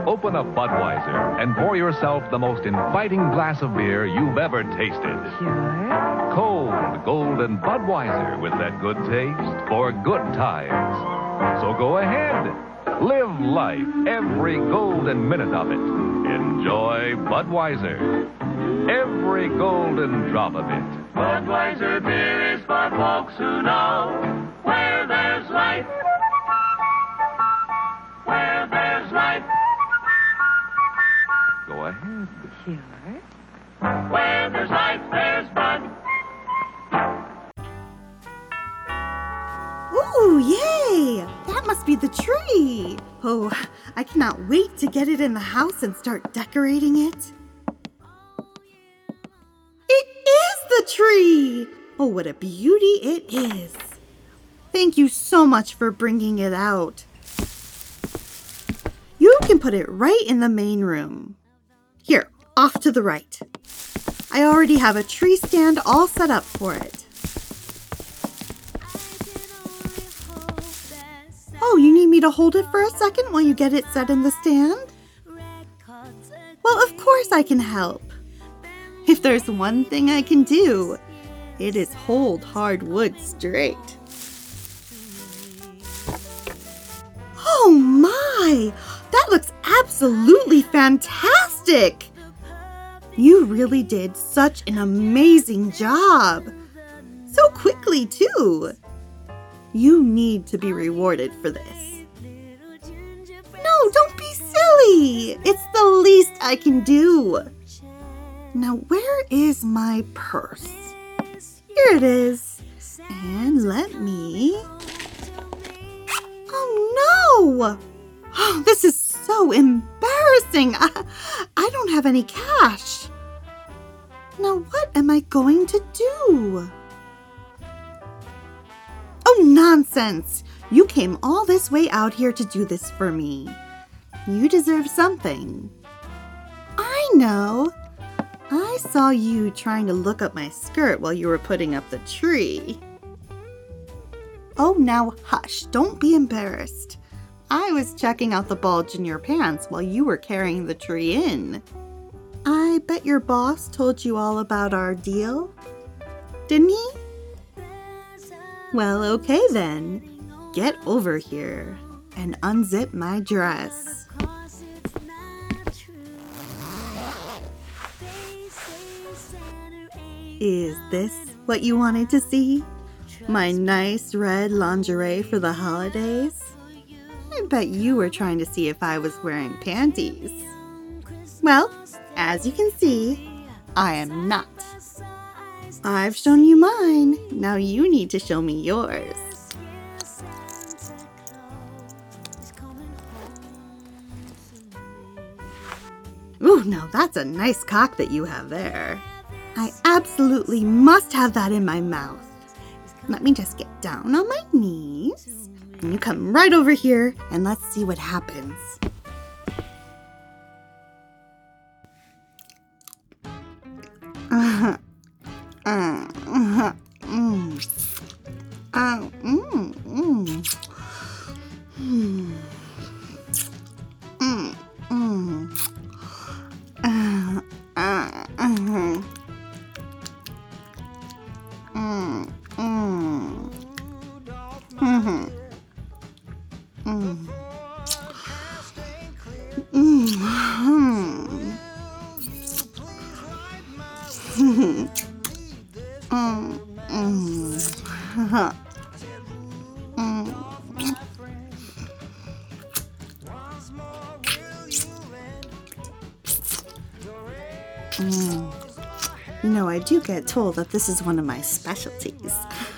open a Budweiser and pour yourself the most inviting glass of beer you've ever tasted. Sure. Cold, golden Budweiser with that good taste for good times. So go ahead. Live life, every golden minute of it. Enjoy Budweiser. Every golden drop of it. Budweiser beer is for folks who know where there's life. Where there's life. Go ahead. Sure. Where there's life, there's Bud. Ooh, yay! That must be the tree. Oh, I cannot wait to get it in the house and start decorating it. It is the tree! Oh, what a beauty it is. Thank you so much for bringing it out. You can put it right in the main room. Here, off to the right. I already have a tree stand all set up for it. Oh, you need me to hold it for a second while you get it set in the stand? Well, of course I can help. If there's one thing I can do, it is hold hard wood straight. Oh my! That looks absolutely fantastic! You really did such an amazing job. So quickly, too. You need to be rewarded for this. No, don't be silly. It's the least I can do. Now, where is my purse? Here it is. And let me... Oh, no! Oh, this is so embarrassing. I don't have any cash. Now, what am I going to do? Oh, nonsense! You came all this way out here to do this for me. You deserve something. I know. I saw you trying to look up my skirt while you were putting up the tree. Oh, now hush. Don't be embarrassed. I was checking out the bulge in your pants while you were carrying the tree in. I bet your boss told you all about our deal, didn't he? Well, okay then. Get over here and unzip my dress. Is this what you wanted to see? My nice red lingerie for the holidays? I bet you were trying to see if I was wearing panties. Well, as you can see, I am not. I've shown you mine. Now you need to show me yours. Ooh, now that's a nice cock that you have there. I absolutely must have that in my mouth. Let me just get down on my knees. And you come right over here and let's see what happens. You know, I do get told that this is one of my specialties.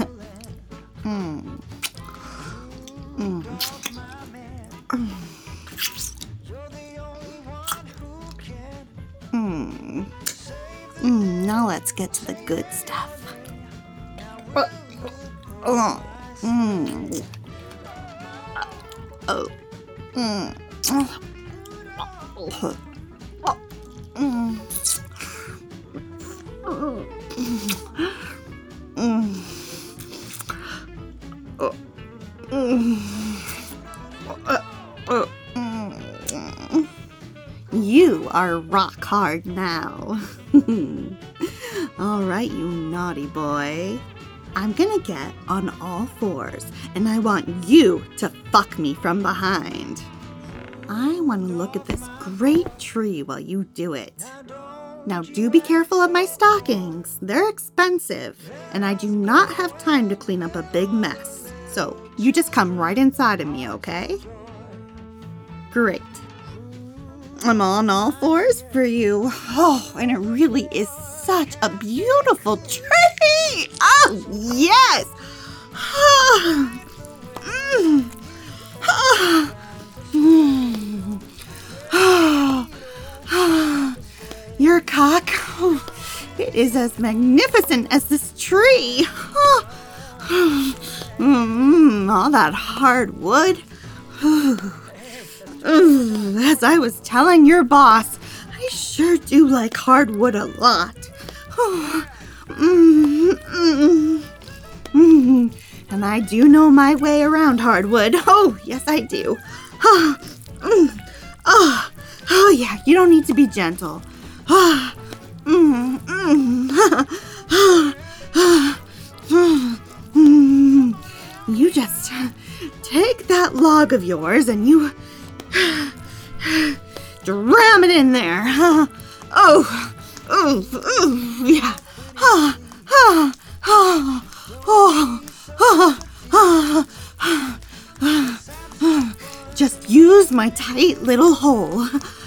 Now let's get to the good stuff. you are rock hard now. All right, you naughty boy. I'm gonna get on all fours, and I want you to fuck me from behind. I want to look at this great tree while you do it. Now do be careful of my stockings. They're expensive, and I do not have time to clean up a big mess. So you just come right inside of me, okay? Great. I'm on all fours for you. Oh, and it really is such a beautiful tree. Oh, yes. Your cock, it is as magnificent as this tree. All that hardwood. As I was telling your boss, I sure do like hardwood a lot. And I do know my way around hardwood. Oh, yes, I do. Oh, yeah, you don't need to be gentle. You just take that log of yours and you dram it in there. Yeah. Just use my tight little hole.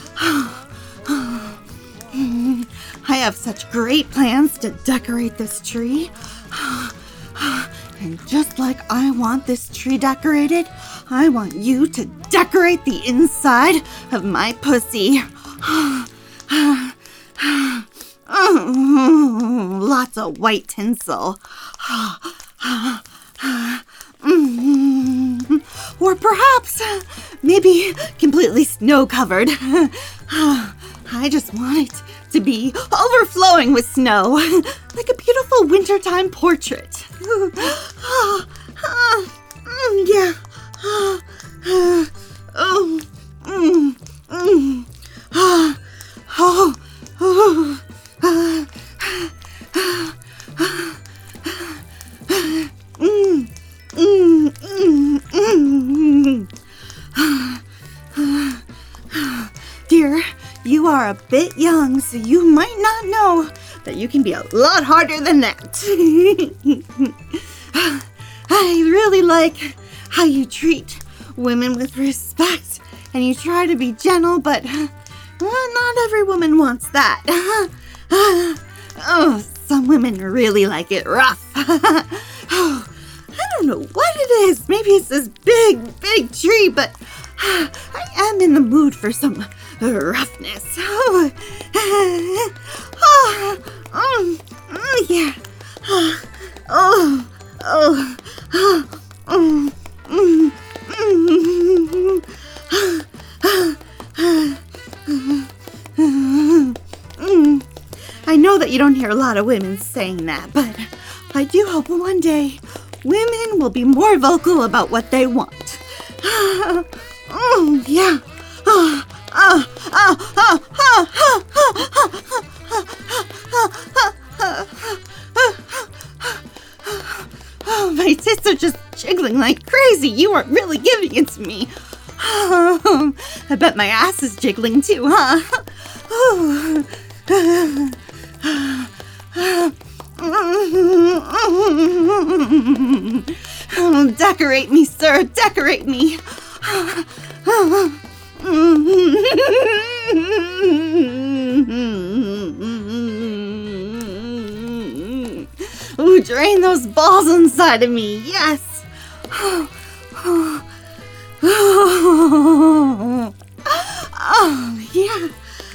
I have such great plans to decorate this tree. And just like I want this tree decorated, I want you to decorate the inside of my pussy. Lots of white tinsel. Or perhaps, maybe completely snow-covered. I just want it to be overflowing with snow, like a beautiful wintertime portrait. Yeah. Dear, you are a bit young, so you might not know that you can be a lot harder than that. I really like how you treat women with respect, and you try to be gentle, but not every woman wants that. Oh, some women really like it rough. Oh, I don't know what it is. Maybe it's this big tree, but I am in the mood for some roughness. Yeah. I know that you don't hear a lot of women saying that, but I do hope one day women will be more vocal about what they want. Yeah. My tits are just jiggling like crazy. You aren't really giving it to me. I bet my ass is jiggling too, huh? Decorate me, sir. Decorate me. Ooh, drain those balls inside of me. Yes. Oh, yeah.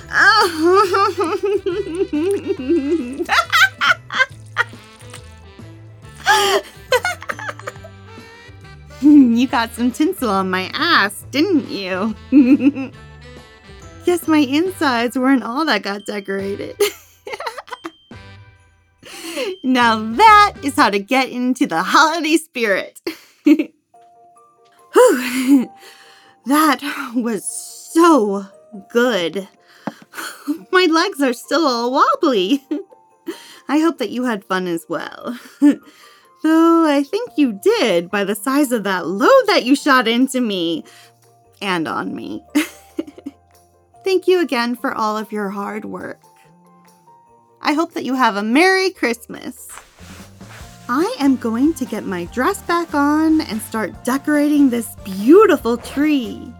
You got some tinsel on my ass, didn't you? Guess my insides weren't all that got decorated. Now that is how to get into the holiday spirit. Whew. That was so good. My legs are still all wobbly. I hope that you had fun as well. Though I think you did by the size of that load that you shot into me. And on me. Thank you again for all of your hard work. I hope that you have a Merry Christmas. I am going to get my dress back on and start decorating this beautiful tree.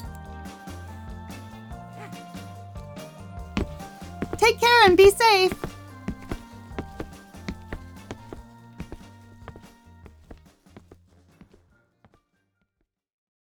Take care and be safe.